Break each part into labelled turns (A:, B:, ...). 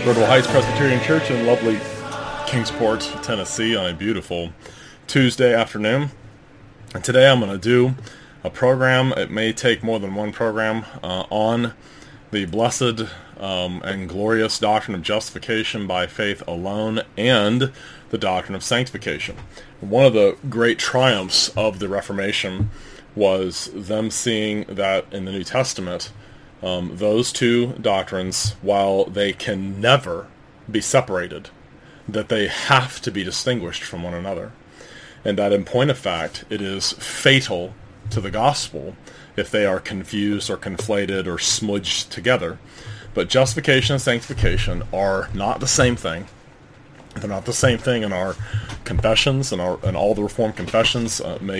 A: Myrtle Heights Presbyterian Church in lovely Kingsport, Tennessee on a beautiful Tuesday afternoon. And today I'm going to do a program. It may take more than one program on the blessed and glorious doctrine of justification by faith alone and the doctrine of sanctification. One of the great triumphs of the Reformation was them seeing that in the New Testament those two doctrines, while they can never be separated, that they have to be distinguished from one another. And that in point of fact, it is fatal to the gospel if they are confused or conflated or smudged together. But justification and sanctification are not the same thing. They're not the same thing in our confessions, and all the Reformed confessions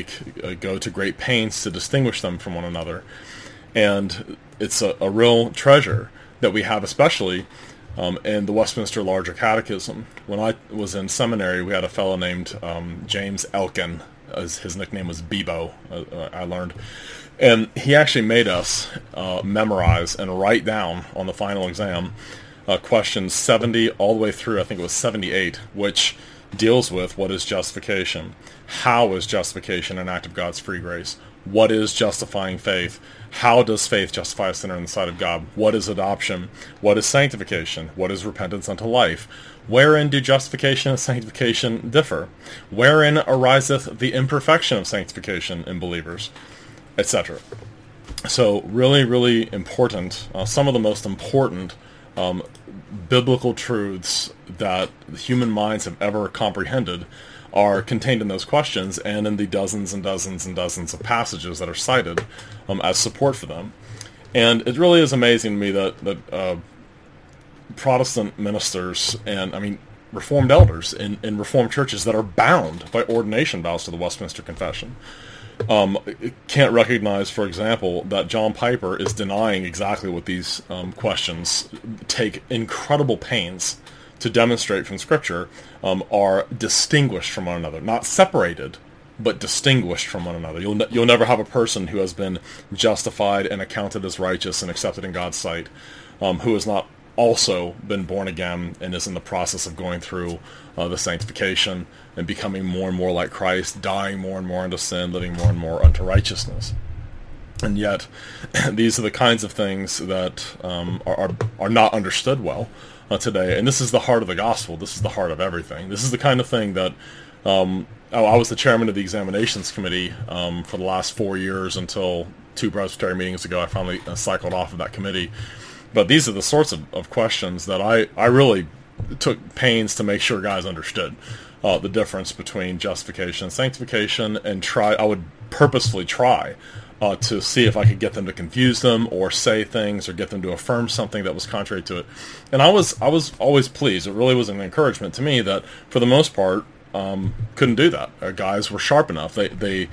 A: go to great pains to distinguish them from one another. And it's a real treasure that we have, especially in the Westminster Larger Catechism. When I was in seminary, we had a fellow named James Elkin. His nickname was Bebo, I learned. And he actually made us memorize and write down on the final exam questions 70 all the way through, I think it was 78, which deals with what is justification. How is justification an act of God's free grace? What is justifying faith? How does faith justify a sinner in the sight of God? What is adoption? What is sanctification? What is repentance unto life? Wherein do justification and sanctification differ? Wherein ariseth the imperfection of sanctification in believers? Etc. So really, really important, some of the most important biblical truths that human minds have ever comprehended are contained in those questions and in the dozens and dozens and dozens of passages that are cited as support for them. And it really is amazing to me that Protestant ministers and, Reformed elders in Reformed churches that are bound by ordination vows to the Westminster Confession can't recognize, for example, that John Piper is denying exactly what these questions take incredible pains to demonstrate from Scripture are distinguished from one another. Not separated, but distinguished from one another. You'll never have a person who has been justified and accounted as righteous and accepted in God's sight who has not also been born again and is in the process of going through the sanctification and becoming more and more like Christ, dying more and more unto sin, living more and more unto righteousness. And yet, these are the kinds of things that are not understood well today. And this is the heart of the gospel. This is the heart of everything. This is the kind of thing that I was the chairman of the examinations committee for the last 4 years until 2 presbytery meetings ago. I finally cycled off of that committee. But these are the sorts of questions that I really took pains to make sure guys understood the difference between justification and sanctification, and I would purposefully try to see if I could get them to confuse them or say things or get them to affirm something that was contrary to it. And I was always pleased. It really was an encouragement to me that, for the most part, couldn't do that. Guys were sharp enough. They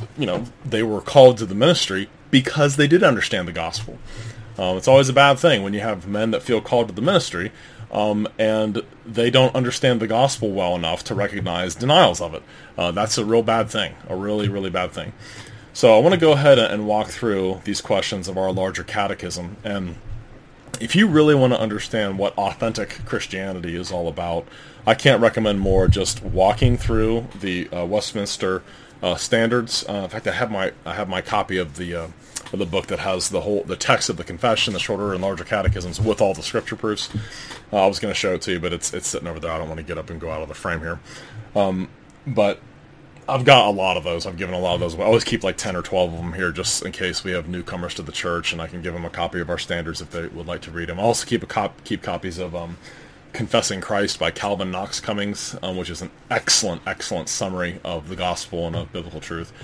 A: were called to the ministry because they did understand the gospel. It's always a bad thing when you have men that feel called to the ministry and they don't understand the gospel well enough to recognize denials of it. That's a real bad thing, a really, really bad thing. So I want to go ahead and walk through these questions of our larger catechism. And if you really want to understand what authentic Christianity is all about, I can't recommend more just walking through the Westminster standards. In fact, I have my copy of the book that has the text of the confession, the shorter and larger catechisms with all the scripture proofs. I was going to show it to you, but it's sitting over there. I don't want to get up and go out of the frame here. But I've got a lot of those. I've given a lot of those. I always keep like 10 or 12 of them here just in case we have newcomers to the church, and I can give them a copy of our standards if they would like to read them. I also keep copies of Confessing Christ by Calvin Knox Cummings, which is an excellent, excellent summary of the gospel and of biblical truth.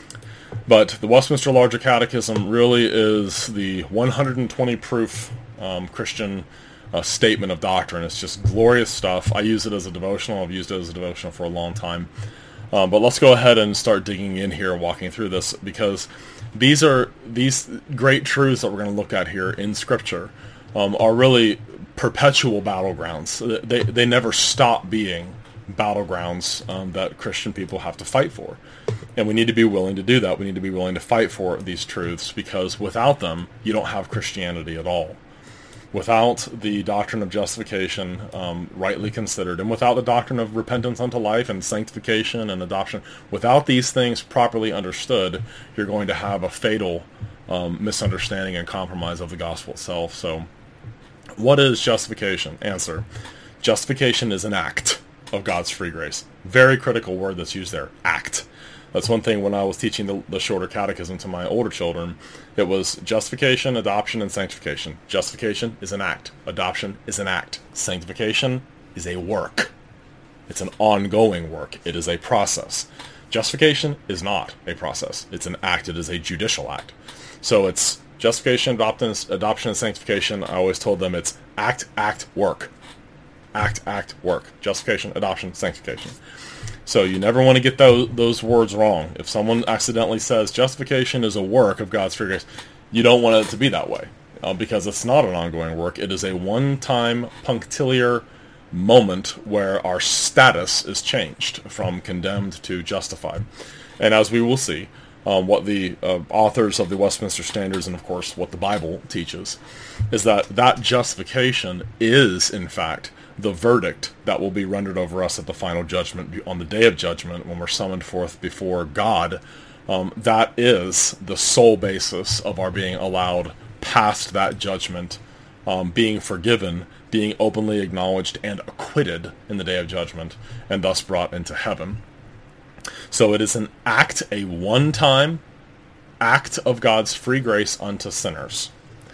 A: But the Westminster Larger Catechism really is the 120 proof Christian statement of doctrine. It's just glorious stuff. I use it as a devotional. I've used it as a devotional for a long time. But let's go ahead and start digging in here, walking through this, because these great truths that we're going to look at here in Scripture are really perpetual battlegrounds. They never stop being battlegrounds that Christian people have to fight for. And we need to be willing to do that. We need to be willing to fight for these truths, because without them, you don't have Christianity at all. Without the doctrine of justification rightly considered, and without the doctrine of repentance unto life and sanctification and adoption, without these things properly understood, you're going to have a fatal misunderstanding and compromise of the gospel itself. So, what is justification? Answer: justification is an act of God's free grace. Very critical word that's used there, act. That's one thing when I was teaching the shorter catechism to my older children. It was justification, adoption, and sanctification. Justification is an act. Adoption is an act. Sanctification is a work. It's an ongoing work. It is a process. Justification is not a process. It's an act. It is a judicial act. So it's justification, adoption, and sanctification. I always told them it's act, act, work. Act, act, work. Justification, adoption, sanctification. So you never want to get those words wrong. If someone accidentally says justification is a work of God's free grace, you don't want it to be that way, because it's not an ongoing work. It is a one-time punctiliar moment where our status is changed from condemned to justified. And as we will see, what the authors of the Westminster Standards, and of course what the Bible teaches, is that justification is, in fact, the verdict that will be rendered over us at the final judgment, on the day of judgment, when we're summoned forth before God. That is the sole basis of our being allowed past that judgment, being forgiven, being openly acknowledged and acquitted in the day of judgment, and thus brought into heaven. So it is an act, a one-time act of God's free grace unto sinners,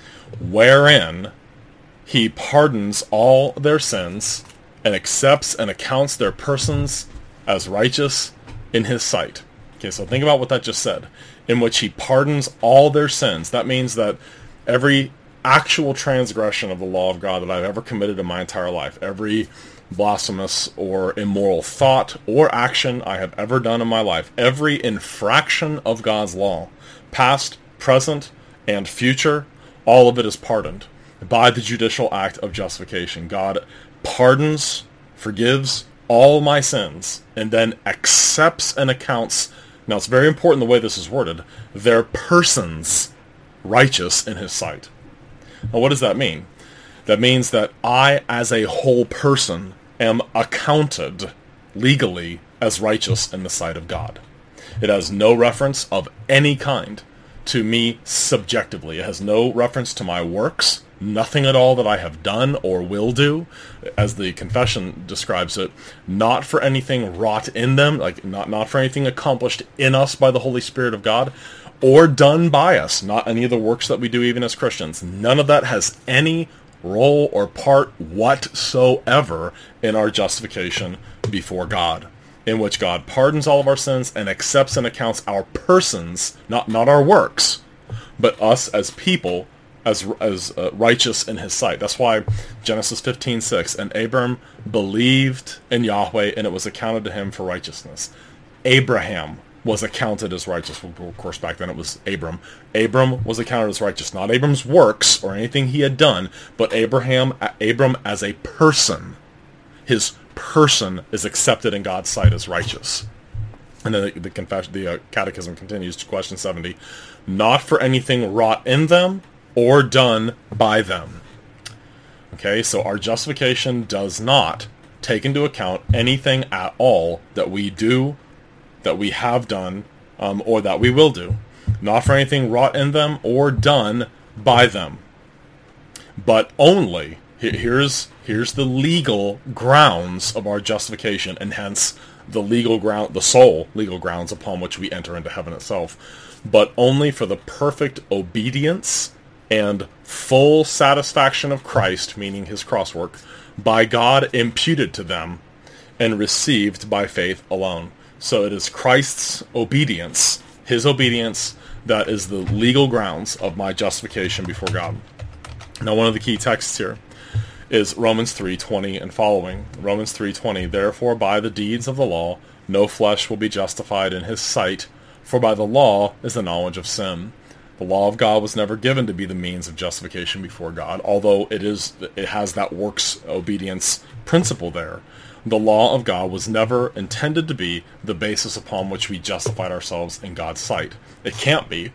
A: wherein He pardons all their sins and accepts and accounts their persons as righteous in His sight. Okay, so think about what that just said. In which He pardons all their sins. That means that every actual transgression of the law of God that I've ever committed in my entire life, every blasphemous or immoral thought or action I have ever done in my life, every infraction of God's law, past, present, and future, all of it is pardoned by the judicial act of justification. God pardons, forgives all my sins, and then accepts and accounts, now it's very important the way this is worded, their persons righteous in His sight. Now what does that mean? That means that I, as a whole person, am accounted legally as righteous in the sight of God. It has no reference of any kind to me subjectively. It has no reference to my works, nothing at all that I have done or will do, as the confession describes it, not for anything wrought in them, like not for anything accomplished in us by the Holy Spirit of God, or done by us, not any of the works that we do even as Christians. None of that has any role or part whatsoever in our justification before God, in which God pardons all of our sins and accepts and accounts our persons, not our works, but us as people, as righteous in His sight. That's why Genesis 15:6, and Abram believed in Yahweh, and it was accounted to him for righteousness. Abraham was accounted as righteous. Well, of course, back then it was Abram. Abram was accounted as righteous. Not Abram's works or anything he had done, but Abram as a person. His person is accepted in God's sight as righteous. And then the catechism continues to question 70. Not for anything wrought in them or done by them. Okay, so our justification does not take into account anything at all that we do, that we have done, or that we will do. Not for anything wrought in them or done by them. But only, here's the legal grounds of our justification, and hence the sole legal grounds upon which we enter into heaven itself. But only for the perfect obedience and full satisfaction of Christ, meaning His cross work, by God imputed to them and received by faith alone. So it is Christ's obedience, His obedience, that is the legal grounds of my justification before God. Now one of the key texts here is Romans 3:20 and following. Romans 3:20, therefore by the deeds of the law no flesh will be justified in his sight, for by the law is the knowledge of sin. The law of God was never given to be the means of justification before God, although it has that works obedience principle there. The law of God was never intended to be the basis upon which we justified ourselves in God's sight. It can't be.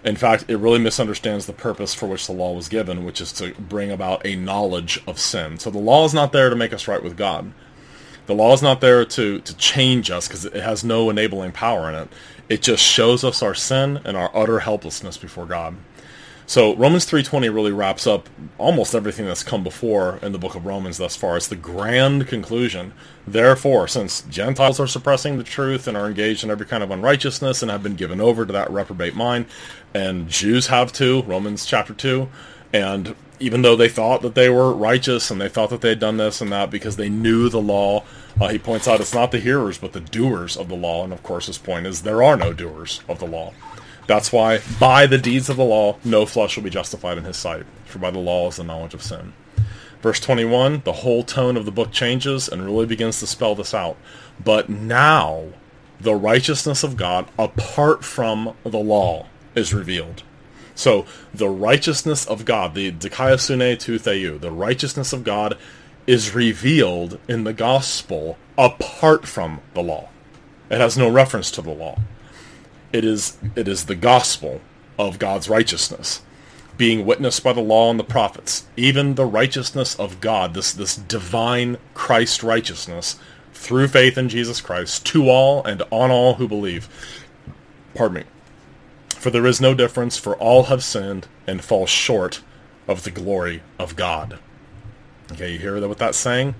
A: In fact, it really misunderstands the purpose for which the law was given, which is to bring about a knowledge of sin. So the law is not there to make us right with God. The law is not there to change us, because it has no enabling power in it. It just shows us our sin and our utter helplessness before God. So Romans 3:20 really wraps up almost everything that's come before in the book of Romans thus far. It's the grand conclusion. Therefore, since Gentiles are suppressing the truth and are engaged in every kind of unrighteousness and have been given over to that reprobate mind, and Jews have too, Romans chapter 2, and even though they thought that they were righteous and they thought that they had done this and that because they knew the law, he points out it's not the hearers but the doers of the law. And of course his point is there are no doers of the law. That's why by the deeds of the law no flesh will be justified in his sight, for by the law is the knowledge of sin. Verse 21, the whole tone of the book changes and really begins to spell this out. But now the righteousness of God apart from the law is revealed. So the righteousness of God, the dikaiosune tou theou, the righteousness of God is revealed in the gospel apart from the law. It has no reference to the law. It is the gospel of God's righteousness, being witnessed by the law and the prophets, even the righteousness of God, this divine Christ righteousness, through faith in Jesus Christ, to all and on all who believe. Pardon me. For there is no difference, for all have sinned and fall short of the glory of God. Okay, you hear what that's saying?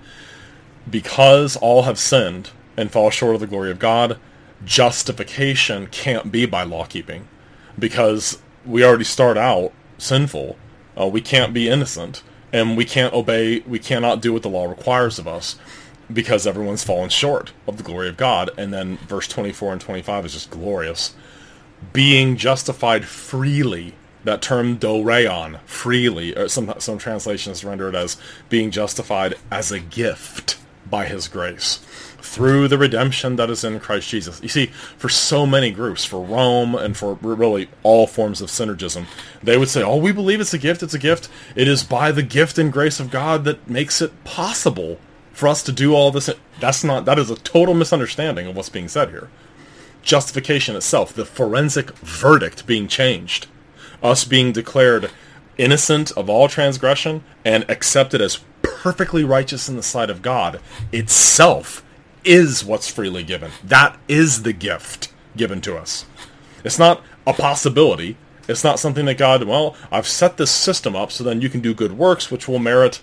A: Because all have sinned and fall short of the glory of God, justification can't be by law keeping, because we already start out sinful. We can't be innocent, and we can't obey. We cannot do what the law requires of us, because everyone's fallen short of the glory of God. And then verse 24 and 25 is just glorious. Being justified freely. That term doreon, freely, or some translations render it as being justified as a gift by his grace, through the redemption that is in Christ Jesus. You see, for so many groups, for Rome and for really all forms of synergism, they would say, oh, we believe it's a gift, it's a gift. It is by the gift and grace of God that makes it possible for us to do all this. That is a total misunderstanding of what's being said here. Justification itself, the forensic verdict being changed, us being declared innocent of all transgression and accepted as perfectly righteous in the sight of God itself is what's freely given. That is the gift given to us. It's not a possibility. It's not something that God, well, I've set this system up so then you can do good works which will merit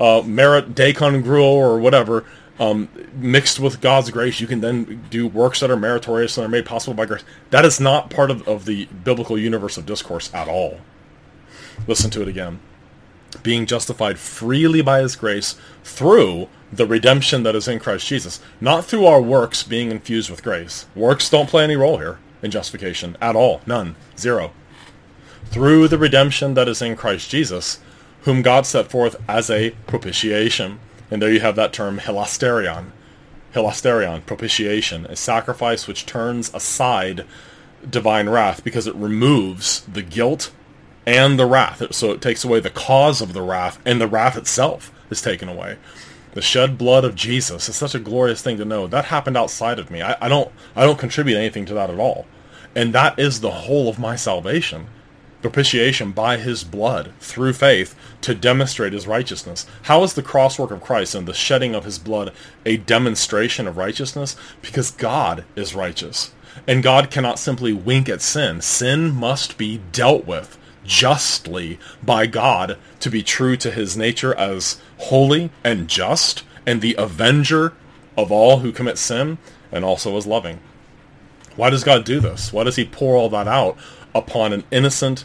A: decongruo or whatever, mixed with God's grace. You can then do works that are meritorious and are made possible by grace. That is not part of the biblical universe of discourse at all. Listen to it again. Being justified freely by his grace through the redemption that is in Christ Jesus. Not through our works being infused with grace. Works don't play any role here in justification at all. None. Zero. Through the redemption that is in Christ Jesus, whom God set forth as a propitiation. And there you have that term, hilasterion. Hilasterion, propitiation, a sacrifice which turns aside divine wrath because it removes the guilt and the wrath. So it takes away the cause of the wrath, and the wrath itself is taken away. The shed blood of Jesus is such a glorious thing to know. That happened outside of me. I don't contribute anything to that at all. And that is the whole of my salvation. Propitiation by his blood, through faith, to demonstrate his righteousness. How is the cross work of Christ and the shedding of his blood a demonstration of righteousness? Because God is righteous. And God cannot simply wink at sin. Sin must be dealt with justly by God to be true to his nature as holy and just, and the avenger of all who commit sin, and also as loving. Why does God do this? Why does he pour all that out upon an innocent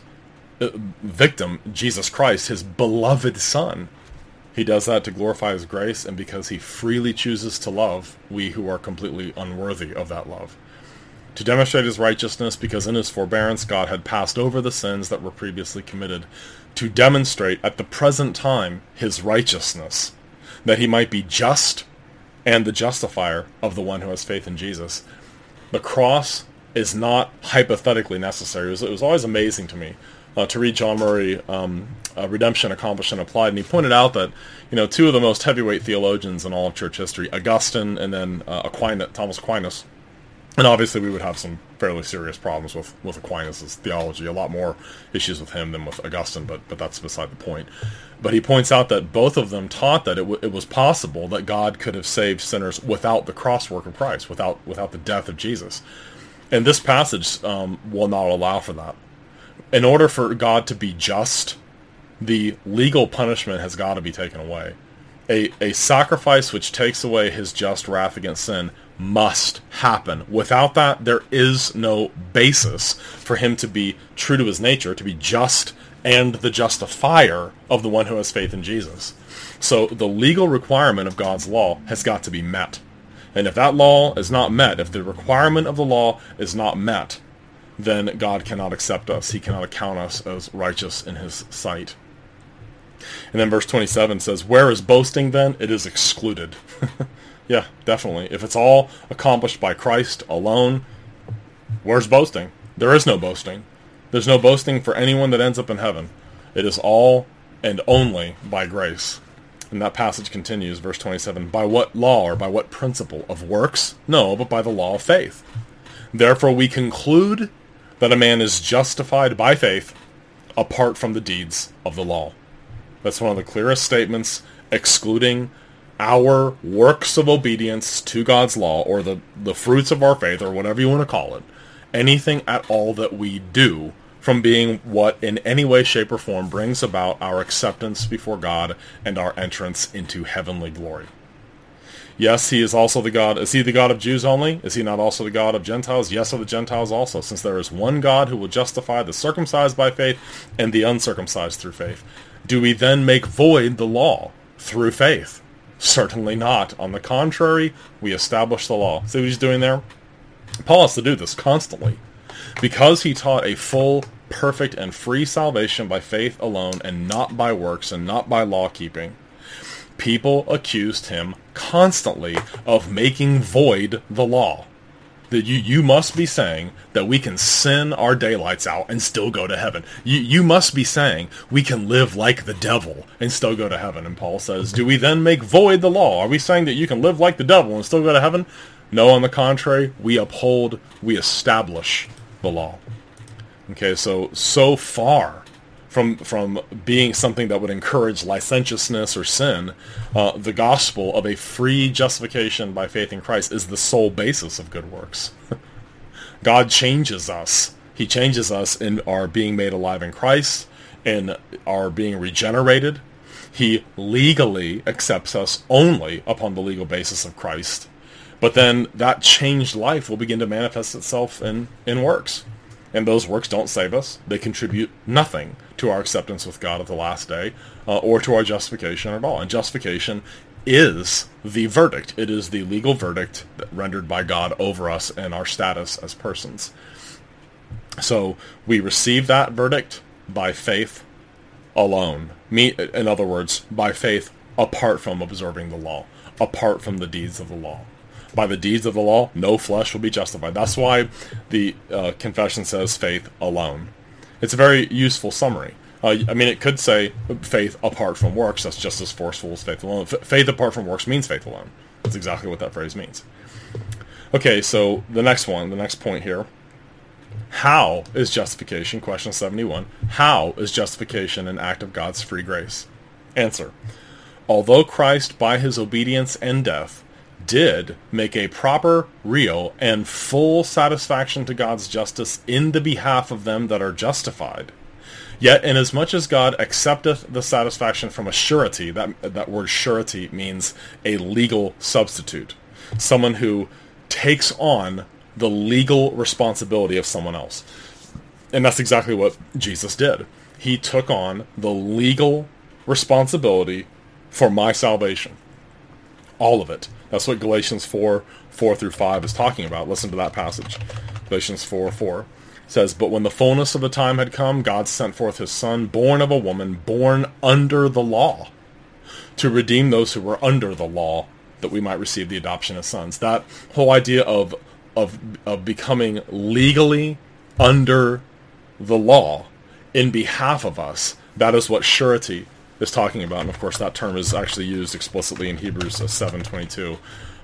A: victim, Jesus Christ, his beloved Son? He does that to glorify his grace, and because he freely chooses to love we who are completely unworthy of that love. To demonstrate his righteousness, because in his forbearance God had passed over the sins that were previously committed. To demonstrate at the present time his righteousness, that he might be just and the justifier of the one who has faith in Jesus. The cross is not hypothetically necessary. It was always amazing to me to read John Murray, Redemption Accomplished and Applied, and he pointed out that two of the most heavyweight theologians in all of church history, Augustine and then Thomas Aquinas, And obviously we would have some fairly serious problems with Aquinas' theology, a lot more issues with him than with Augustine, but that's beside the point. But he points out that both of them taught that it was possible that God could have saved sinners without the cross work of Christ, without the death of Jesus. And this passage will not allow for that. In order for God to be just, the legal punishment has got to be taken away. A sacrifice which takes away his just wrath against sin must happen. Without that, there is no basis for him to be true to his nature, to be just and the justifier of the one who has faith in Jesus. So the legal requirement of God's law has got to be met. And if that law is not met, if the requirement of the law is not met, then God cannot accept us. He cannot account us as righteous in his sight. And then verse 27 says, where is boasting then? It is excluded. Yeah, definitely. If it's all accomplished by Christ alone, where's boasting? There is no boasting. There's no boasting for anyone that ends up in heaven. It is all and only by grace. And that passage continues, verse 27, by what law or by what principle? Of works? No, but by the law of faith. Therefore we conclude that a man is justified by faith apart from the deeds of the law. That's one of the clearest statements excluding our works of obedience to God's law, or the fruits of our faith, or whatever you want to call it. Anything at all that we do from being what in any way, shape, or form brings about our acceptance before God and our entrance into heavenly glory. Yes, he is also the God. Is he the God of Jews only? Is he not also the God of Gentiles? Yes, of the Gentiles also, since there is one God who will justify the circumcised by faith and the uncircumcised through faith. Do we then make void the law through faith? Certainly not. On the contrary, we establish the law. See what he's doing there? Paul has to do this constantly. Because he taught a full, perfect, and free salvation by faith alone, and not by works, and not by law-keeping, people accused him constantly of making void the law. That you must be saying that we can sin our daylights out and still go to heaven. You must be saying we can live like the devil and still go to heaven. And Paul says, do we then make void the law? Are we saying that you can live like the devil and still go to heaven? No, on the contrary, we uphold, we establish the law. Okay, so far from being something that would encourage licentiousness or sin, the gospel of a free justification by faith in Christ is the sole basis of good works. God changes us. He changes us in our being made alive in Christ, in our being regenerated. He legally accepts us only upon the legal basis of Christ. But then that changed life will begin to manifest itself in works. And those works don't save us. They contribute nothing to our acceptance with God at the last day, or to our justification at all. And justification is the verdict. It is the legal verdict rendered by God over us and our status as persons. So we receive that verdict by faith alone. In other words, by faith apart from observing the law, apart from the deeds of the law. By the deeds of the law, no flesh will be justified. That's why the confession says faith alone. It's a very useful summary. It could say faith apart from works. That's just as forceful as faith alone. Faith apart from works means faith alone. That's exactly what that phrase means. Okay, so the next point here. How is justification, question 71, how is justification an act of God's free grace? Answer. Although Christ, by his obedience and death, did make a proper, real, and full satisfaction to God's justice in the behalf of them that are justified, yet inasmuch as God accepteth the satisfaction from a surety, that word surety means a legal substitute, someone who takes on the legal responsibility of someone else. And that's exactly what Jesus did. He took on the legal responsibility for my salvation. All of it. That's what Galatians 4:4-5 is talking about. Listen to that passage. Galatians 4:4 says, but when the fullness of the time had come, God sent forth his Son, born of a woman, born under the law, to redeem those who were under the law, that we might receive the adoption as sons. That whole idea of becoming legally under the law in behalf of us, that is what surety is talking about. And of course that term is actually used explicitly in Hebrews 7:22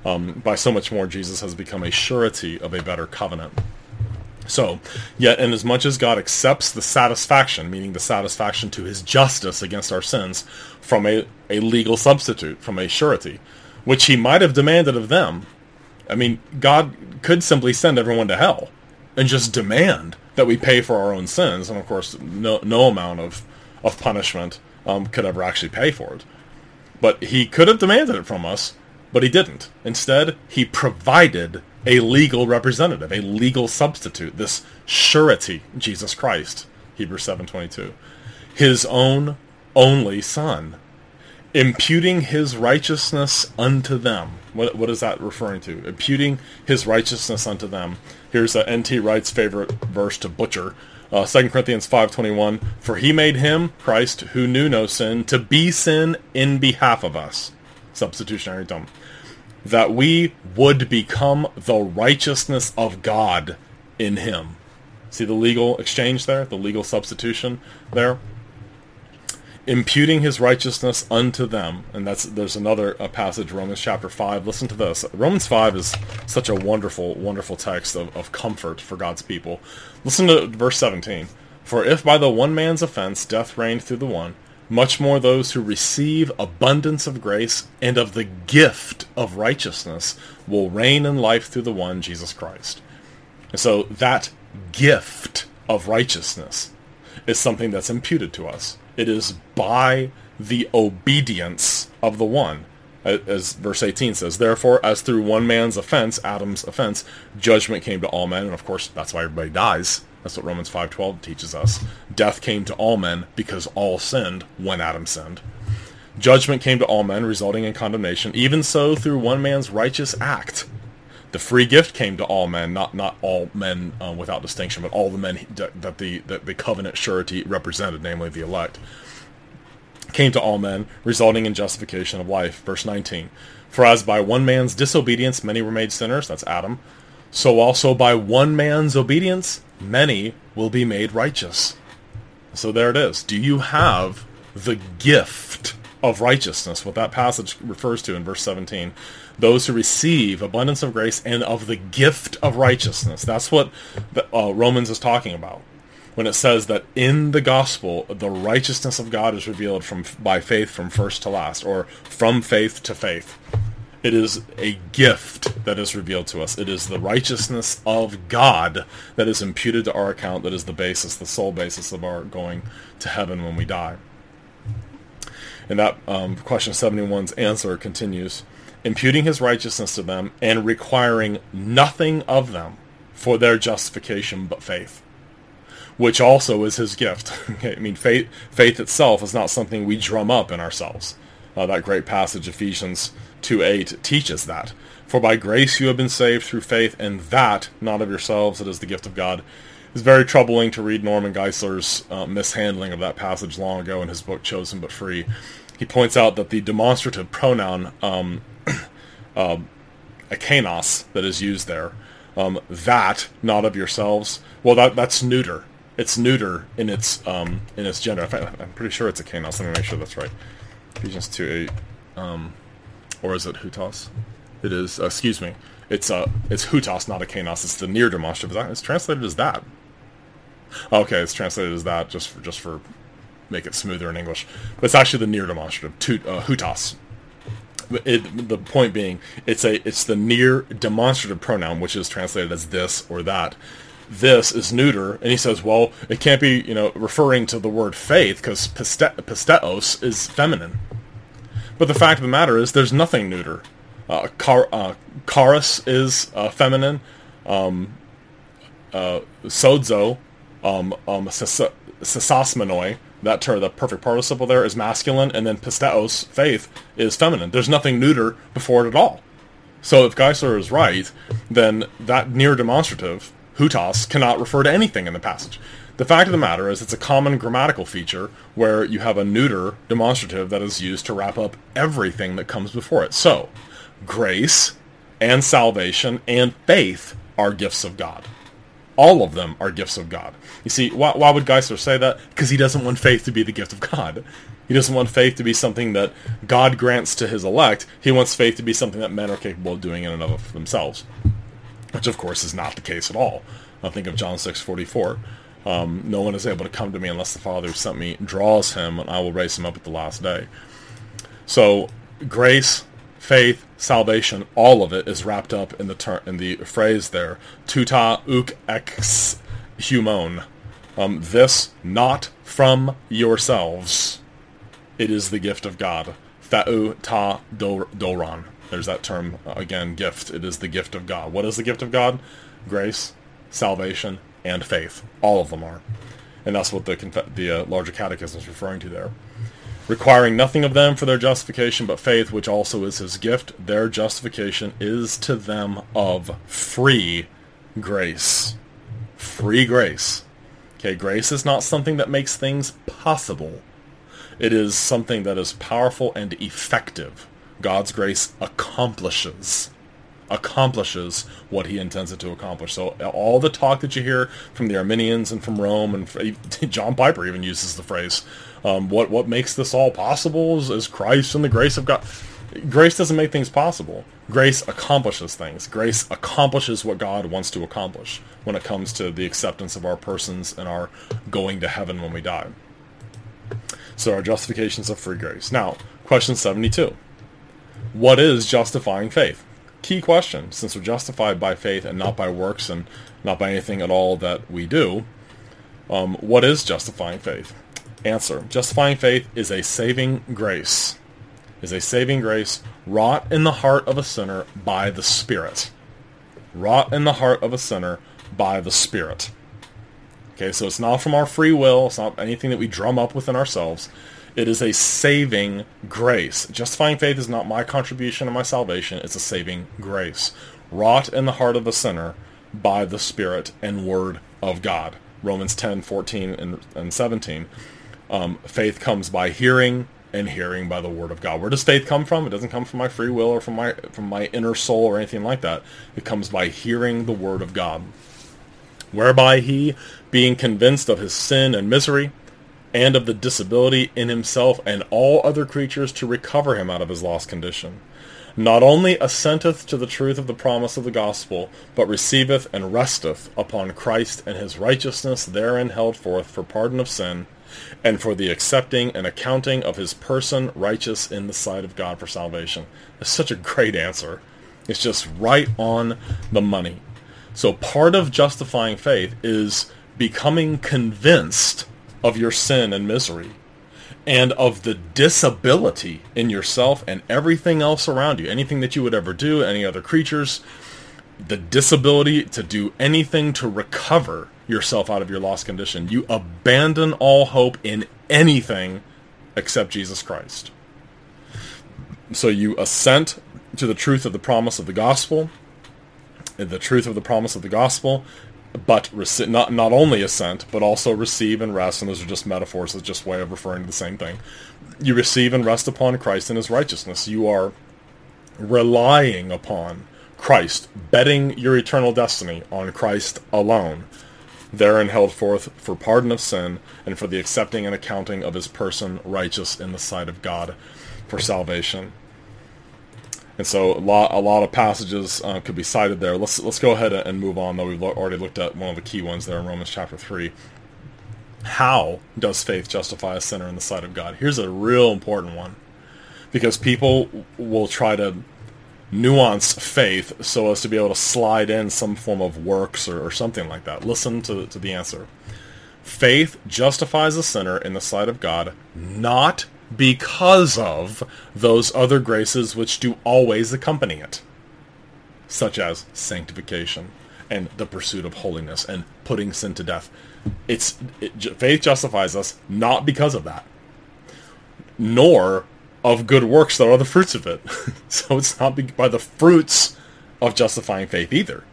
A: By so much more, Jesus has become a surety of a better covenant. So, yet inasmuch as God accepts the satisfaction, meaning the satisfaction to his justice against our sins, from a legal substitute, from a surety, which he might have demanded of them. I mean, God could simply send everyone to hell and just demand that we pay for our own sins, and of course no amount of punishment could ever actually pay for it. But he could have demanded it from us, but he didn't. Instead, he provided a legal representative, a legal substitute, this surety, Jesus Christ, Hebrews 7:22, his own only Son, imputing his righteousness unto them. What is that referring to? Imputing his righteousness unto them. Here's N.T. Wright's favorite verse to butcher. 2 Corinthians 5:21, for he made him, Christ, who knew no sin, to be sin in behalf of us. Substitutionary atonement. That we would become the righteousness of God in him. See the legal exchange there? The legal substitution there? Imputing his righteousness unto them. And there's another passage, Romans chapter 5. Listen to this. Romans 5 is such a wonderful, wonderful text of comfort for God's people. Listen to verse 17. For if by the one man's offense death reigned through the one, much more those who receive abundance of grace and of the gift of righteousness will reign in life through the one, Jesus Christ. And so that gift of righteousness is something that's imputed to us. It is by the obedience of the one. As verse 18 says, therefore, as through one man's offense, Adam's offense, judgment came to all men. And of course, that's why everybody dies. That's what Romans 5:12 teaches us. Death came to all men because all sinned when Adam sinned. Judgment came to all men, resulting in condemnation. Even so, through one man's righteous act, the free gift came to all men, not all men without distinction, but all the men that the covenant surety represented, namely the elect, came to all men, resulting in justification of life. Verse 19. For as by one man's disobedience many were made sinners, that's Adam, so also by one man's obedience many will be made righteous. So there it is. Do you have the gift of righteousness? What that passage refers to in verse 17. Those who receive abundance of grace and of the gift of righteousness. That's what Romans is talking about. When it says that in the gospel, the righteousness of God is revealed by faith from first to last, or from faith to faith. It is a gift that is revealed to us. It is the righteousness of God that is imputed to our account, that is the basis, the sole basis of our going to heaven when we die. And that question 71's answer continues, imputing his righteousness to them and requiring nothing of them for their justification but faith, which also is his gift. I mean, faith itself is not something we drum up in ourselves. That great passage, Ephesians 2:8, teaches that. For by grace you have been saved through faith, and that, not of yourselves, it is the gift of God. It's very troubling to read Norman Geisler's mishandling of that passage long ago in his book, Chosen but Free. He points out that the demonstrative pronoun, akanos, that is used there, that, not of yourselves, well, that's neuter. It's neuter in its gender. In fact, I'm pretty sure it's akanos. Let me make sure that's right. Ephesians 2:8, or is it hutos? It is. Excuse me. It's hutos, not akanos. It's the near demonstrative. It's translated as that. Okay, it's translated as that just for make it smoother in English. But it's actually the near demonstrative, hutos. The point being, it's the near demonstrative pronoun, which is translated as this or that. This is neuter, and he says, well, it can't be, referring to the word faith, because pisteos is feminine. But the fact of the matter is, there's nothing neuter. Charis is feminine. Sozo, sesosmenoi, the perfect participle there, is masculine, and then pisteos, faith, is feminine. There's nothing neuter before it at all. So if Geisler is right, then that near demonstrative, hutos, cannot refer to anything in the passage. The fact of the matter is, it's a common grammatical feature where you have a neuter demonstrative that is used to wrap up everything that comes before it. So, grace and salvation and faith are gifts of God. All of them are gifts of God. You see, why would Geisler say that? Because he doesn't want faith to be the gift of God. He doesn't want faith to be something that God grants to his elect. He wants faith to be something that men are capable of doing in and of themselves, which of course is not the case at all. I think of John 6:44. No one is able to come to me unless the Father who sent me draws him, and I will raise him up at the last day. So grace, faith, salvation, all of it is wrapped up in the phrase there, tuta uk ex humon. This not from yourselves. It is the gift of God. Thau ta doron. There's that term again, gift. It is the gift of God. What is the gift of God? Grace, salvation, and faith. All of them are. And that's what the larger catechism is referring to there. Requiring nothing of them for their justification but faith, which also is his gift. Their justification is to them of free grace. Free grace. Okay, grace is not something that makes things possible. It is something that is powerful and effective. God's grace accomplishes what he intends it to accomplish. So all the talk that you hear from the Arminians and from Rome, and John Piper even uses the phrase, what makes this all possible is Christ and the grace of God. Grace doesn't make things possible. Grace accomplishes things. Grace accomplishes what God wants to accomplish when it comes to the acceptance of our persons and our going to heaven when we die. So our justifications of free grace. Now, question 72. What is justifying faith? Key question, since we're justified by faith and not by works and not by anything at all that we do. What is justifying faith? Answer. Justifying faith is a saving grace. Is a saving grace wrought in the heart of a sinner by the Spirit. Wrought in the heart of a sinner by the Spirit. Okay, so it's not from our free will. It's not anything that we drum up within ourselves. It is a saving grace. Justifying faith is not my contribution to my salvation. It's a saving grace. Wrought in the heart of a sinner by the Spirit and Word of God. Romans 10:14 and 17. Faith comes by hearing, and hearing by the Word of God. Where does faith come from? It doesn't come from my free will or from my inner soul or anything like that. It comes by hearing the Word of God. Whereby he, being convinced of his sin and misery, and of the disability in himself and all other creatures to recover him out of his lost condition, not only assenteth to the truth of the promise of the gospel, but receiveth and resteth upon Christ and his righteousness therein held forth for pardon of sin, and for the accepting and accounting of his person righteous in the sight of God for salvation. It's such a great answer. It's just right on the money. So part of justifying faith is becoming convinced of your sin and misery, and of the disability in yourself and everything else around you, anything that you would ever do, any other creatures, the disability to do anything to recover yourself out of your lost condition. You abandon all hope in anything except Jesus Christ. So you assent to the truth of the promise of the gospel, but not only assent, but also receive and rest, and those are just metaphors, it's just a way of referring to the same thing. You receive and rest upon Christ and his righteousness. You are relying upon Christ, betting your eternal destiny on Christ alone, therein held forth for pardon of sin, and for the accepting and accounting of his person righteous in the sight of God for salvation. And so a lot of passages could be cited there. Let's go ahead and move on, though we've already looked at one of the key ones there in Romans chapter 3. How does faith justify a sinner in the sight of God? Here's a real important one, because people will try to nuance faith so as to be able to slide in some form of works or something like that. Listen to the answer. Faith justifies a sinner in the sight of God, not because of those other graces which do always accompany it, such as sanctification and the pursuit of holiness and putting sin to death. Faith justifies us not because of that, nor of good works that are the fruits of it. So it's not by the fruits of justifying faith either.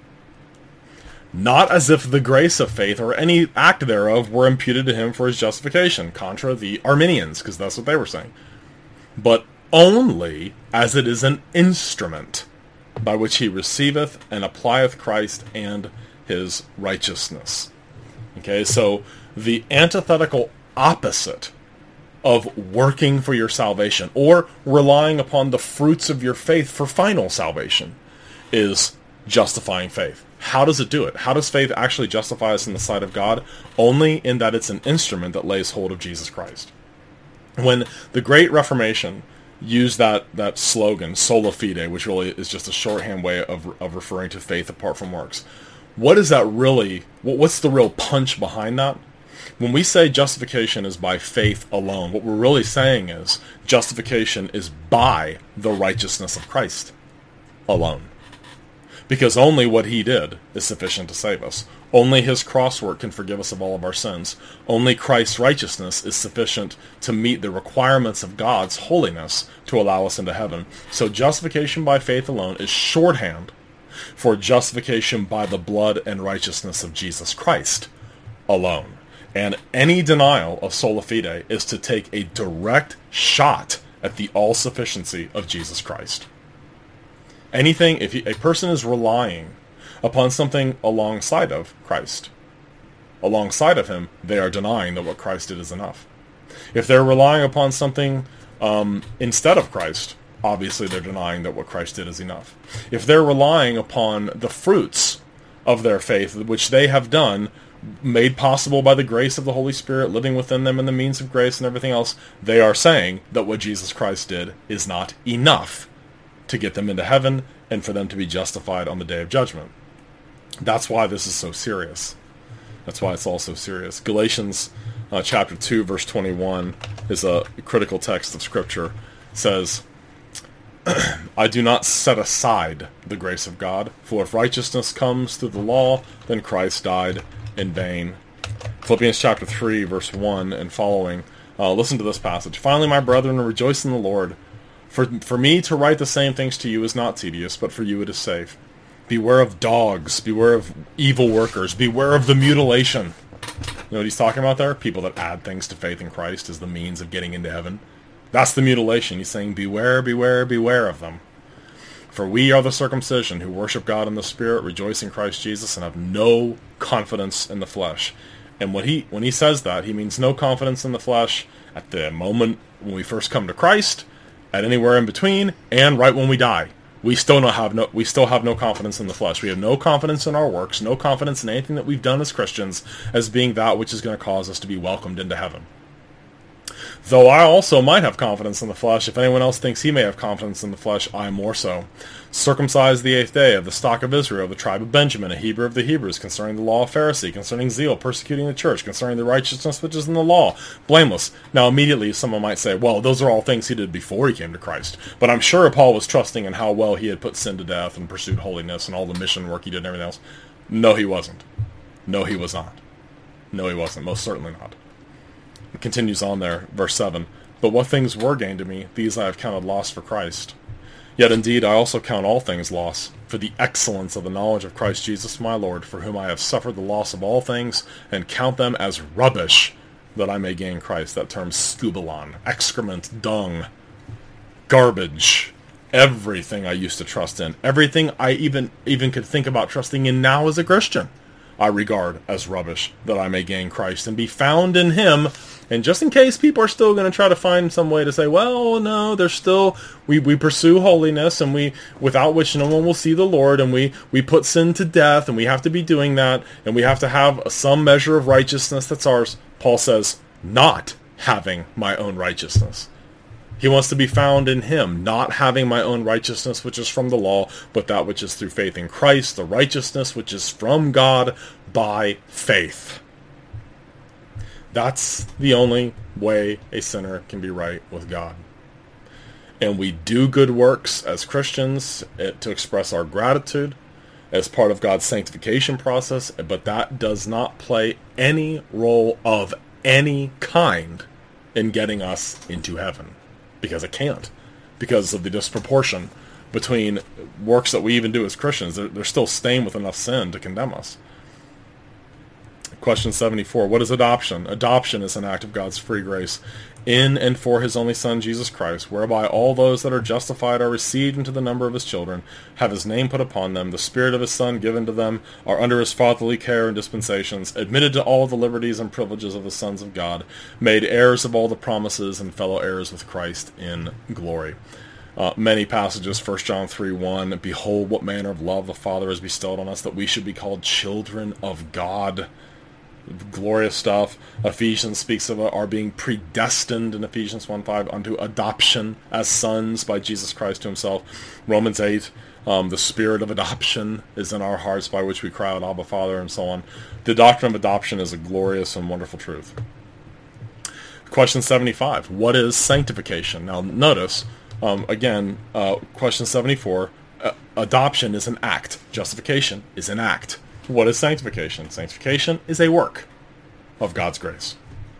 A: Not as if the grace of faith or any act thereof were imputed to him for his justification, contra the Arminians, because that's what they were saying. But only as it is an instrument by which he receiveth and applieth Christ and his righteousness. Okay, so the antithetical opposite of working for your salvation or relying upon the fruits of your faith for final salvation is justifying faith. How does it do it? How does faith actually justify us in the sight of God? Only in that it's an instrument that lays hold of Jesus Christ. When the Great Reformation used that slogan, sola fide, which really is just a shorthand way of referring to faith apart from works, what is that really? What's the real punch behind that? When we say justification is by faith alone, what we're really saying is justification is by the righteousness of Christ alone. Because only what he did is sufficient to save us. Only his cross work can forgive us of all of our sins. Only Christ's righteousness is sufficient to meet the requirements of God's holiness to allow us into heaven. So justification by faith alone is shorthand for justification by the blood and righteousness of Jesus Christ alone. And any denial of sola fide is to take a direct shot at the all-sufficiency of Jesus Christ. Anything, if a person is relying upon something alongside of Christ, alongside of him, they are denying that what Christ did is enough. If they're relying upon something instead of Christ, obviously they're denying that what Christ did is enough. If they're relying upon the fruits of their faith, which they have done, made possible by the grace of the Holy Spirit living within them and the means of grace and everything else, they are saying that what Jesus Christ did is not enough to get them into heaven and for them to be justified on the day of judgment. That's why this is so serious. That's why it's all so serious. Galatians chapter 2, verse 21 is a critical text of Scripture. It says, I do not set aside the grace of God, for if righteousness comes through the law, then Christ died in vain. Philippians chapter 3, verse 1 and following. Listen to this passage. Finally, my brethren, rejoice in the Lord. For me to write the same things to you is not tedious, but for you it is safe. Beware of dogs. Beware of evil workers. Beware of the mutilation. You know what he's talking about there? People that add things to faith in Christ as the means of getting into heaven. That's the mutilation. He's saying, beware, beware, beware of them. For we are the circumcision who worship God in the Spirit, rejoice in Christ Jesus, and have no confidence in the flesh. And when he says that, he means no confidence in the flesh at the moment when we first come to Christ, at anywhere in between, and right when we die. We still have no confidence in the flesh. We have no confidence in our works, no confidence in anything that we've done as Christians as being that which is going to cause us to be welcomed into heaven. Though I also might have confidence in the flesh, if anyone else thinks he may have confidence in the flesh, I more so. Circumcised the 8th day, of the stock of Israel, of the tribe of Benjamin, a Hebrew of the Hebrews, concerning the law of Pharisee, concerning zeal, persecuting the church, concerning the righteousness which is in the law, blameless. Now immediately someone might say, well, those are all things he did before he came to Christ. But I'm sure Paul was trusting in how well he had put sin to death and pursued holiness and all the mission work he did and everything else. No, he wasn't. No, he was not. No, he wasn't. Most certainly not. It continues on there, verse 7. But what things were gained to me, these I have counted loss for Christ. Yet indeed I also count all things loss, for the excellence of the knowledge of Christ Jesus my Lord, for whom I have suffered the loss of all things, and count them as rubbish, that I may gain Christ. That term scubalon, excrement, dung, garbage, everything I used to trust in, everything I even could think about trusting in now as a Christian, I regard as rubbish, that I may gain Christ and be found in him. And just in case people are still going to try to find some way to say, well, no, there's still, we pursue holiness, and without which no one will see the Lord, and we put sin to death, and we have to be doing that, and we have to have some measure of righteousness that's ours. Paul says, not having my own righteousness. He wants to be found in him, not having my own righteousness, which is from the law, but that which is through faith in Christ, the righteousness which is from God by faith. That's the only way a sinner can be right with God. And we do good works as Christians to express our gratitude as part of God's sanctification process, but that does not play any role of any kind in getting us into heaven. Because it can't. Because of the disproportion between works that we even do as Christians. They're still stained with enough sin to condemn us. Question 74. What is adoption? Adoption is an act of God's free grace. in and for his only Son, Jesus Christ, whereby all those that are justified are received into the number of his children, have his name put upon them, the Spirit of his Son given to them, are under his fatherly care and dispensations, admitted to all the liberties and privileges of the sons of God, made heirs of all the promises, and fellow heirs with Christ in glory. Many passages, 1 John 3:1, behold what manner of love the Father has bestowed on us, that we should be called children of God. Glorious stuff. Ephesians speaks of our being predestined in Ephesians 1:5 unto adoption as sons by Jesus Christ to himself. Romans 8, the spirit of adoption is in our hearts by which we cry out, Abba, Father, and so on. The doctrine of adoption is a glorious and wonderful truth. Question 75, what is sanctification? Now notice, question 74, adoption is an act. Justification is an act. What is sanctification? Sanctification is a work of God's grace,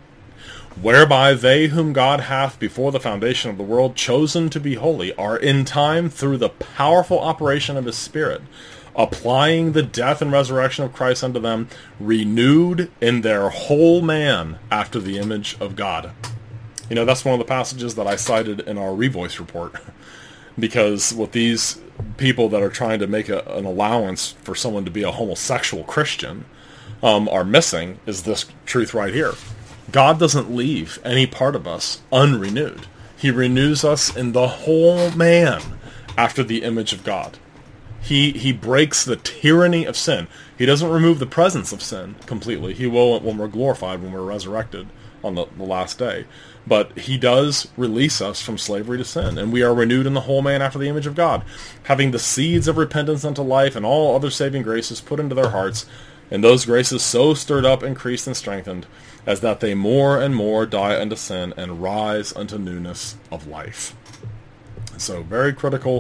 A: whereby they whom God hath before the foundation of the world chosen to be holy are in time through the powerful operation of his Spirit, applying the death and resurrection of Christ unto them, renewed in their whole man after the image of God. You know, that's one of the passages that I cited in our Revoice report, because with these people that are trying to make an allowance for someone to be a homosexual Christian are missing is this truth right here. God doesn't leave any part of us unrenewed. He renews us in the whole man after the image of God. He breaks the tyranny of sin. He doesn't remove the presence of sin completely. He will when we're glorified, when we're resurrected on the last day. But he does release us from slavery to sin, and we are renewed in the whole man after the image of God, having the seeds of repentance unto life and all other saving graces put into their hearts, and those graces so stirred up, increased, and strengthened, as that they more and more die unto sin and rise unto newness of life. So very critical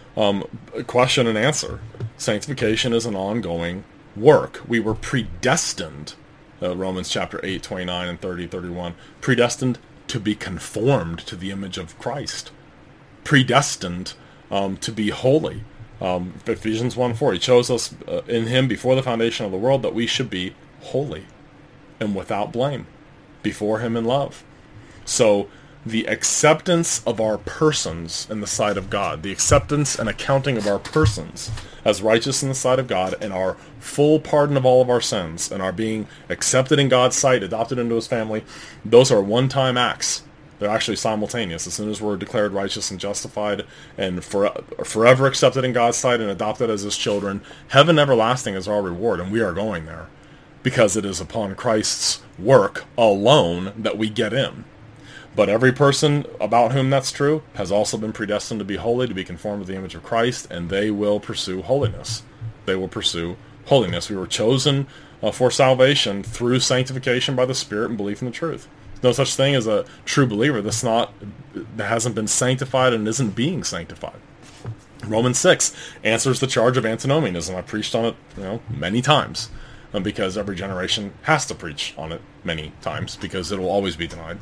A: question and answer. Sanctification is an ongoing work. We were predestined, Romans chapter 8, 29 and 30, 31, predestined to be conformed to the image of Christ, predestined to be holy. Ephesians 1:4, he chose us in him before the foundation of the world that we should be holy and without blame before him in love. So the acceptance of our persons in the sight of God, the acceptance and accounting of our persons as righteous in the sight of God, and our full pardon of all of our sins, and our being accepted in God's sight, adopted into his family, those are one-time acts. They're actually simultaneous. As soon as we're declared righteous and justified and forever accepted in God's sight and adopted as his children, heaven everlasting is our reward, and we are going there, because it is upon Christ's work alone that we get in. But every person about whom that's true has also been predestined to be holy, to be conformed to the image of Christ, and they will pursue holiness. They will pursue holiness. We were chosen for salvation through sanctification by the Spirit and belief in the truth. No such thing as a true believer that hasn't been sanctified and isn't being sanctified. Romans 6 answers the charge of antinomianism. I preached on it, many times, because every generation has to preach on it many times, because it will always be denied.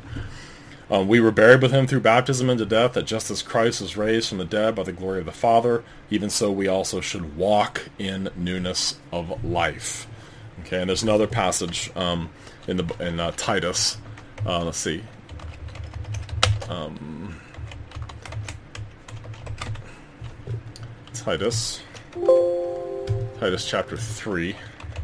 A: We were buried with him through baptism into death, that just as Christ was raised from the dead by the glory of the Father, even so we also should walk in newness of life. Okay, and there's another passage in Titus. Let's see. Titus chapter 3.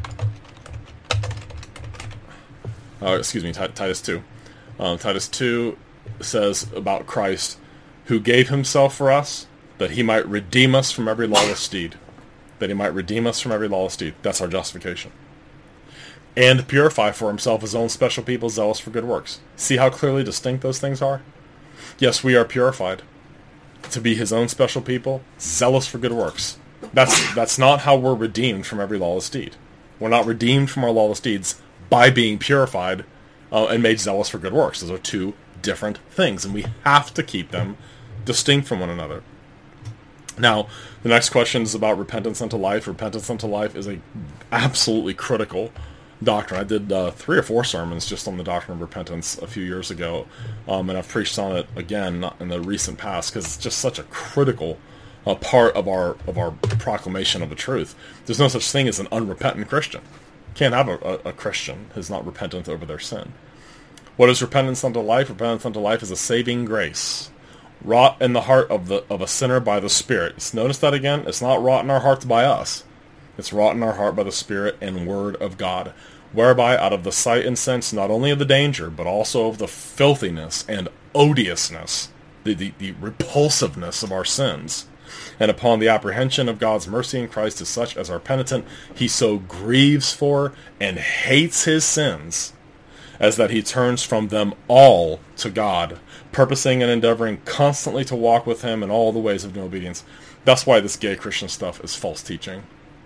A: Titus 2. Titus 2 says about Christ, who gave himself for us, that he might redeem us from every lawless deed. That he might redeem us from every lawless deed. That's our justification. And purify for himself his own special people, zealous for good works. See how clearly distinct those things are? Yes, we are purified to be his own special people, zealous for good works. That's not how we're redeemed from every lawless deed. We're not redeemed from our lawless deeds by being purified and made zealous for good works. Those are two different things, and we have to keep them distinct from one another. Now, the next question is about repentance unto life. Repentance unto life is a absolutely critical doctrine. I did 3 or 4 sermons just on the doctrine of repentance a few years ago, and I've preached on it again in the recent past, because it's just such a critical part of our proclamation of the truth. There's no such thing as an unrepentant Christian. Can't have a Christian who's not repentant over their sin. What is repentance unto life? Repentance unto life is a saving grace, wrought in the heart of a sinner by the Spirit. Notice that again. It's not wrought in our hearts by us. It's wrought in our heart by the Spirit and Word of God, whereby out of the sight and sense not only of the danger, but also of the filthiness and odiousness, the repulsiveness of our sins, and upon the apprehension of God's mercy in Christ to such as are penitent, he so grieves for and hates his sins, as that he turns from them all to God, purposing and endeavoring constantly to walk with him in all the ways of new obedience. That's why this gay Christian stuff is false teaching.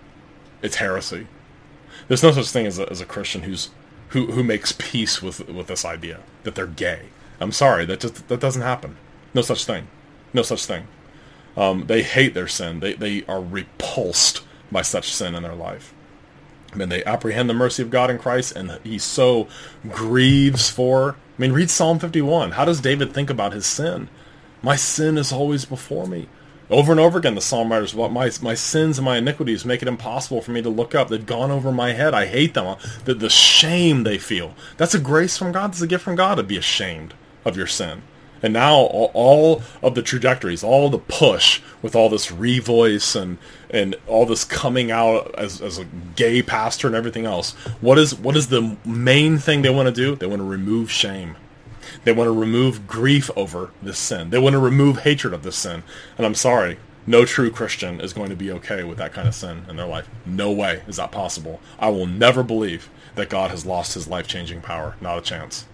A: It's heresy. There's no such thing as a Christian who makes peace with this idea that they're gay. I'm sorry, that doesn't happen. No such thing. No such thing. They hate their sin. They are repulsed by such sin in their life. And they apprehend the mercy of God in Christ, and he so grieves for. I mean, read Psalm 51. How does David think about his sin? My sin is always before me. Over and over again, the psalm writers, my sins and my iniquities make it impossible for me to look up. They've gone over my head. I hate them. The shame they feel. That's a grace from God. That's a gift from God to be ashamed of your sin. And now all of the trajectories, all the push with all this revoice and all this coming out as a gay pastor and everything else, what is the main thing they want to do? They want to remove shame. They want to remove grief over this sin. They want to remove hatred of this sin. And I'm sorry, no true Christian is going to be okay with that kind of sin in their life. No way is that possible. I will never believe that God has lost his life-changing power. Not a chance.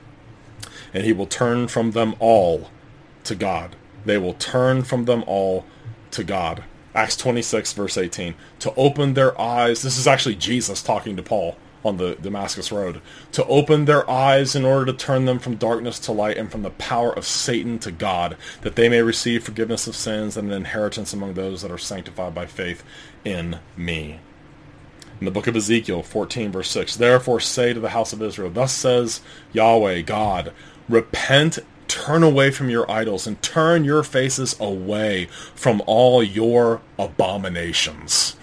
A: And he will turn from them all to God. They will turn from them all to God. Acts 26, verse 18. To open their eyes. This is actually Jesus talking to Paul on the Damascus Road. To open their eyes in order to turn them from darkness to light and from the power of Satan to God, that they may receive forgiveness of sins and an inheritance among those that are sanctified by faith in me. In the book of Ezekiel 14, verse 6. Therefore say to the house of Israel, thus says Yahweh God, repent, turn away from your idols, and turn your faces away from all your abominations.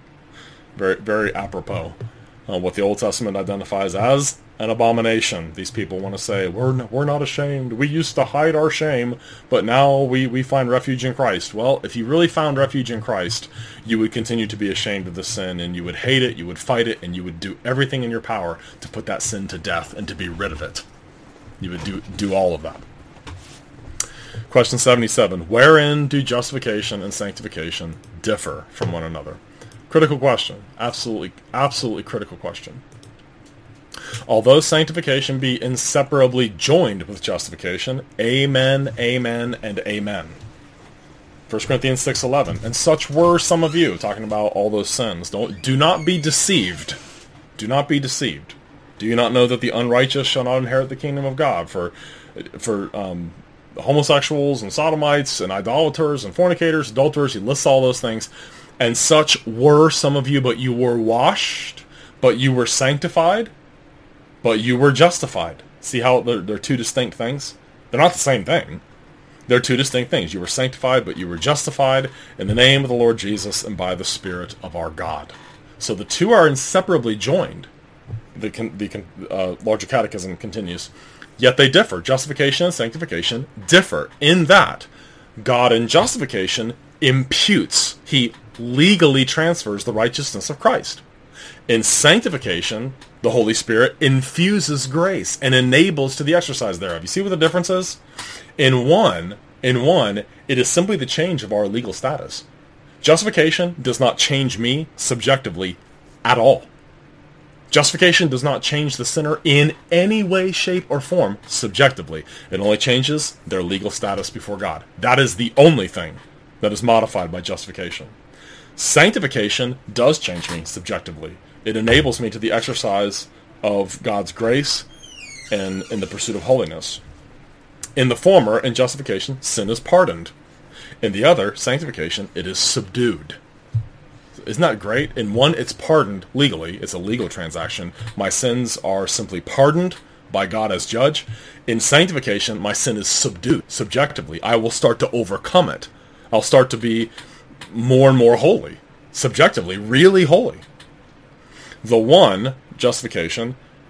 A: Very, very apropos. What the Old Testament identifies as an abomination. These people want to say, we're not ashamed. We used to hide our shame, but now we find refuge in Christ. Well, if you really found refuge in Christ, you would continue to be ashamed of the sin, and you would hate it, you would fight it, and you would do everything in your power to put that sin to death and to be rid of it. You would do all of that. Question 77. Wherein do justification and sanctification differ from one another? Critical question. Absolutely critical question. Although sanctification be inseparably joined with justification, amen, amen, and amen. 1 Corinthians 6:11. And such were some of you, talking about all those sins. Do not be deceived. Do not be deceived. Do you not know that the unrighteous shall not inherit the kingdom of God? For homosexuals and sodomites and idolaters and fornicators, adulterers, he lists all those things. And such were some of you, but you were washed, but you were sanctified, but you were justified. See how they're two distinct things? They're not the same thing. They're two distinct things. You were sanctified, but you were justified in the name of the Lord Jesus and by the Spirit of our God. So the two are inseparably joined. The Larger Catechism continues. Yet they differ. Justification and sanctification differ in that God in justification imputes. He legally transfers the righteousness of Christ. In sanctification, the Holy Spirit infuses grace and enables to the exercise thereof. You see what the difference is? In one, it is simply the change of our legal status. Justification does not change me subjectively at all. Justification does not change the sinner in any way, shape, or form subjectively. It only changes their legal status before God. That is the only thing that is modified by justification. Sanctification does change me subjectively. It enables me to the exercise of God's grace and in the pursuit of holiness. In the former, in justification, sin is pardoned. In the other, sanctification, it is subdued. Isn't that great? In one, it's pardoned legally. It's a legal transaction. My sins are simply pardoned by God as judge. In sanctification, my sin is subdued subjectively. I will start to overcome it. I'll start to be more and more holy. Subjectively, really holy. The one, justification,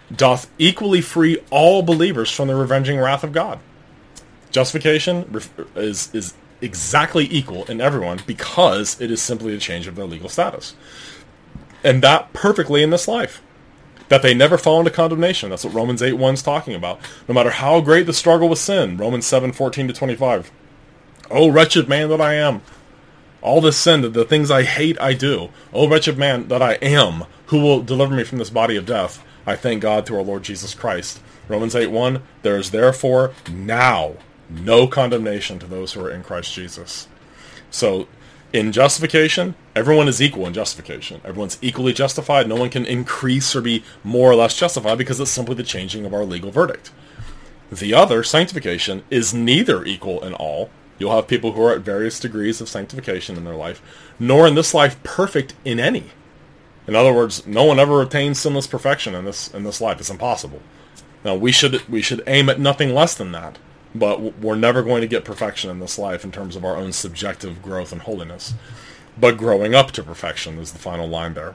A: doth equally free all believers from the revenging wrath of God. Justification is exactly equal in everyone because it is simply a change of their legal status. And that perfectly in this life. That they never fall into condemnation. That's what Romans 8:1 is talking about. No matter how great the struggle with sin. Romans 7:14-25. Oh, wretched man that I am. All this sin, the things I hate, I do. Oh, wretched man that I am. Who will deliver me from this body of death? I thank God through our Lord Jesus Christ. Romans 8:1. There is therefore now no condemnation to those who are in Christ Jesus. So, in justification, everyone is equal in justification. Everyone's equally justified. No one can increase or be more or less justified because it's simply the changing of our legal verdict. The other, sanctification, is neither equal in all. You'll have people who are at various degrees of sanctification in their life, nor in this life perfect in any. In other words, no one ever attains sinless perfection in this life. It's impossible. Now, we should aim at nothing less than that. But we're never going to get perfection in this life in terms of our own subjective growth and holiness. But growing up to perfection is the final line there.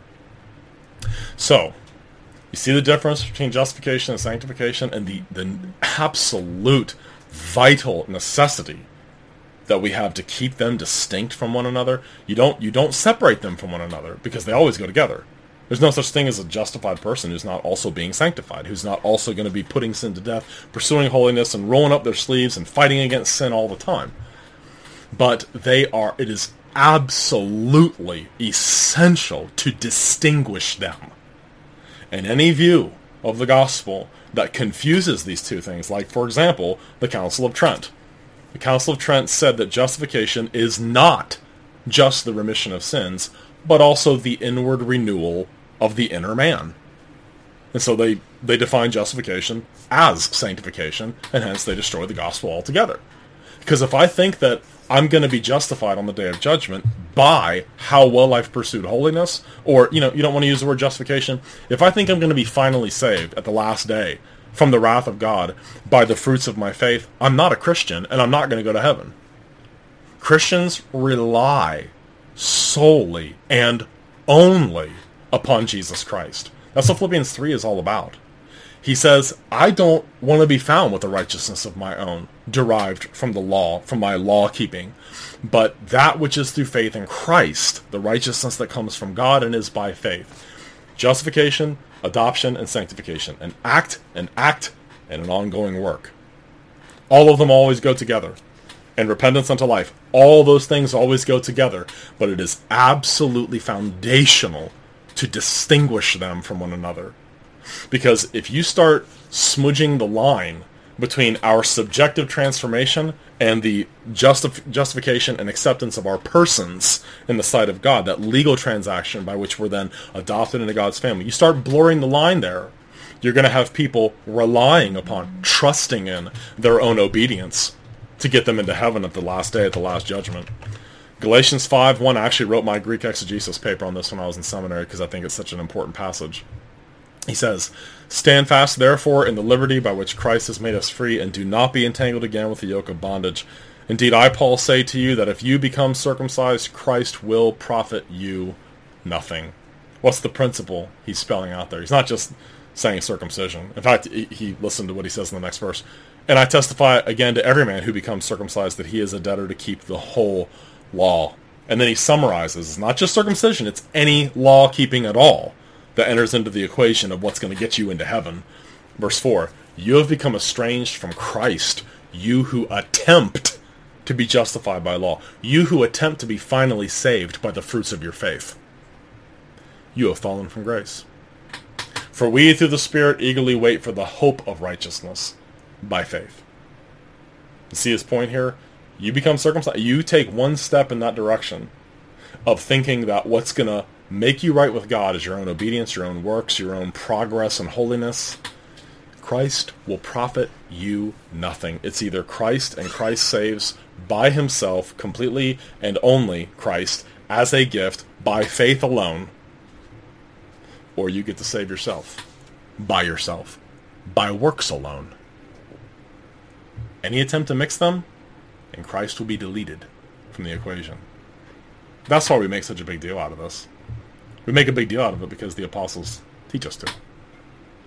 A: So, you see the difference between justification and sanctification and the absolute vital necessity that we have to keep them distinct from one another. You don't separate them from one another because they always go together. There's no such thing as a justified person who's not also being sanctified, who's not also going to be putting sin to death, pursuing holiness, and rolling up their sleeves and fighting against sin all the time. But it is absolutely essential to distinguish them. And any view of the gospel that confuses these two things, like, for example, the Council of Trent. The Council of Trent said that justification is not just the remission of sins, but also the inward renewal of the inner man. And so they define justification as sanctification, and hence they destroy the gospel altogether. Because if I think that I'm going to be justified on the day of judgment by how well I've pursued holiness, or, you don't want to use the word justification, if I think I'm going to be finally saved at the last day from the wrath of God by the fruits of my faith, I'm not a Christian, and I'm not going to go to heaven. Christians rely solely and only upon Jesus Christ. That's what Philippians 3 is all about. He says, I don't want to be found with a righteousness of my own, derived from the law, from my law keeping, but that which is through faith in Christ, the righteousness that comes from God and is by faith. Justification, adoption, and sanctification. An act, and an ongoing work. All of them always go together. And repentance unto life. All those things always go together, but it is absolutely foundational to distinguish them from one another. Because if you start smudging the line between our subjective transformation and the justification and acceptance of our persons in the sight of God, that legal transaction by which we're then adopted into God's family, you start blurring the line there. You're going to have people relying upon, trusting in their own obedience to get them into heaven at the last day, at the last judgment. Galatians 5:1, I actually wrote my Greek exegesis paper on this when I was in seminary because I think it's such an important passage. He says, Stand fast, therefore, in the liberty by which Christ has made us free, and do not be entangled again with the yoke of bondage. Indeed, I, Paul, say to you that if you become circumcised, Christ will profit you nothing. What's the principle he's spelling out there? He's not just saying circumcision. In fact, he listened to what he says in the next verse. And I testify again to every man who becomes circumcised that he is a debtor to keep the whole law. And then he summarizes, it's not just circumcision, it's any law keeping at all that enters into the equation of what's going to get you into heaven. Verse 4, you have become estranged from Christ, you who attempt to be justified by law, you who attempt to be finally saved by the fruits of your faith. You have fallen from grace. For we through the Spirit eagerly wait for the hope of righteousness by faith. You see his point here? You become circumcised. You take one step in that direction of thinking that what's going to make you right with God is your own obedience, your own works, your own progress and holiness. Christ will profit you nothing. It's either Christ and Christ saves by himself, completely and only Christ, as a gift, by faith alone, or you get to save yourself, by works alone. Any attempt to mix them, and Christ will be deleted from the equation. That's why we make such a big deal out of this. We make a big deal out of it because the apostles teach us to.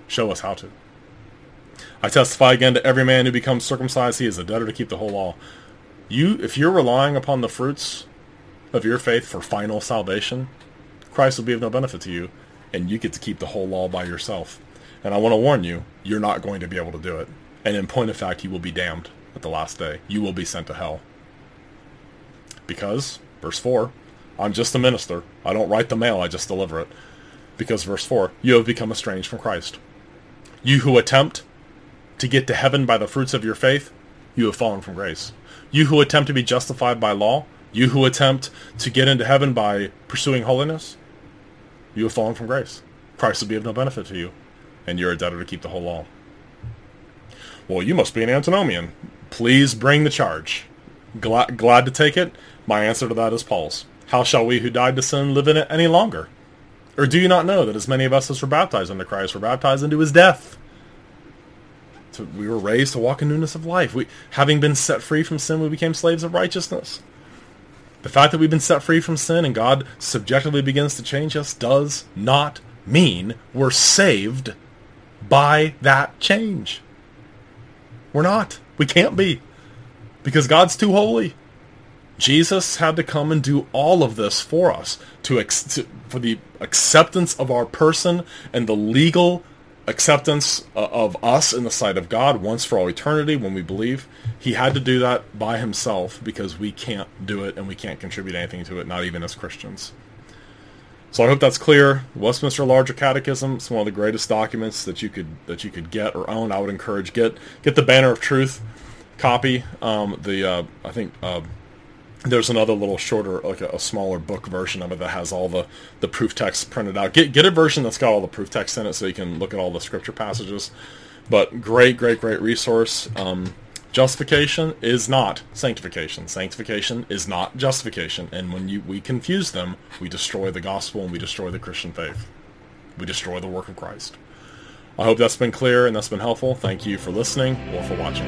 A: Show us how to. I testify again to every man who becomes circumcised, he is a debtor to keep the whole law. If you're relying upon the fruits of your faith for final salvation, Christ will be of no benefit to you, and you get to keep the whole law by yourself. And I want to warn you, you're not going to be able to do it. And in point of fact, you will be damned at the last day. You will be sent to hell. Because, verse 4, I'm just a minister. I don't write the mail, I just deliver it. Because, verse 4, you have become estranged from Christ. You who attempt to get to heaven by the fruits of your faith, you have fallen from grace. You who attempt to be justified by law, you who attempt to get into heaven by pursuing holiness, you have fallen from grace. Christ will be of no benefit to you, and you're a debtor to keep the whole law. Well, you must be an antinomian. Please bring the charge. Glad to take it? My answer to that is Paul's. How shall we who died to sin live in it any longer? Or do you not know that as many of us as were baptized into Christ were baptized into his death? So we were raised to walk in newness of life. Having been set free from sin, we became slaves of righteousness. The fact that we've been set free from sin and God subjectively begins to change us does not mean we're saved by that change. We're not. We can't be. Because God's too holy. Jesus had to come and do all of this for us, for the acceptance of our person and the legal acceptance of us in the sight of God once for all eternity when we believe. He had to do that by himself because we can't do it and we can't contribute anything to it, not even as Christians. So I hope that's clear. Westminster Larger Catechism is one of the greatest documents that you could get or own. I would encourage get the Banner of Truth copy. There's another little shorter, like a smaller book version of it that has all the proof text printed out. Get a version that's got all the proof text in it so you can look at all the scripture passages. But great resource. Justification is not sanctification. Sanctification is not justification. And when we confuse them, we destroy the gospel and we destroy the Christian faith. We destroy the work of Christ. I hope that's been clear and that's been helpful. Thank you for listening or for watching.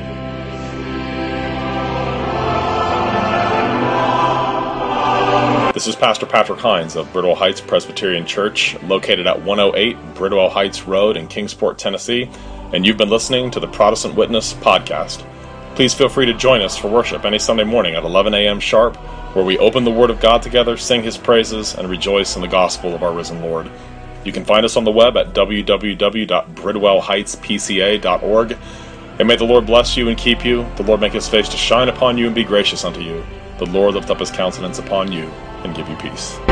A: This is Pastor Patrick Hines of Bridwell Heights Presbyterian Church, located at 108 Bridwell Heights Road in Kingsport, Tennessee, and you've been listening to the Protestant Witness podcast. Please feel free to join us for worship any Sunday morning at 11 a.m. sharp, where we open the Word of God together, sing His praises, and rejoice in the gospel of our risen Lord. You can find us on the web at www.bridwellheightspca.org. And may the Lord bless you and keep you. The Lord make His face to shine upon you and be gracious unto you. The Lord lift up His countenance upon you and give you peace.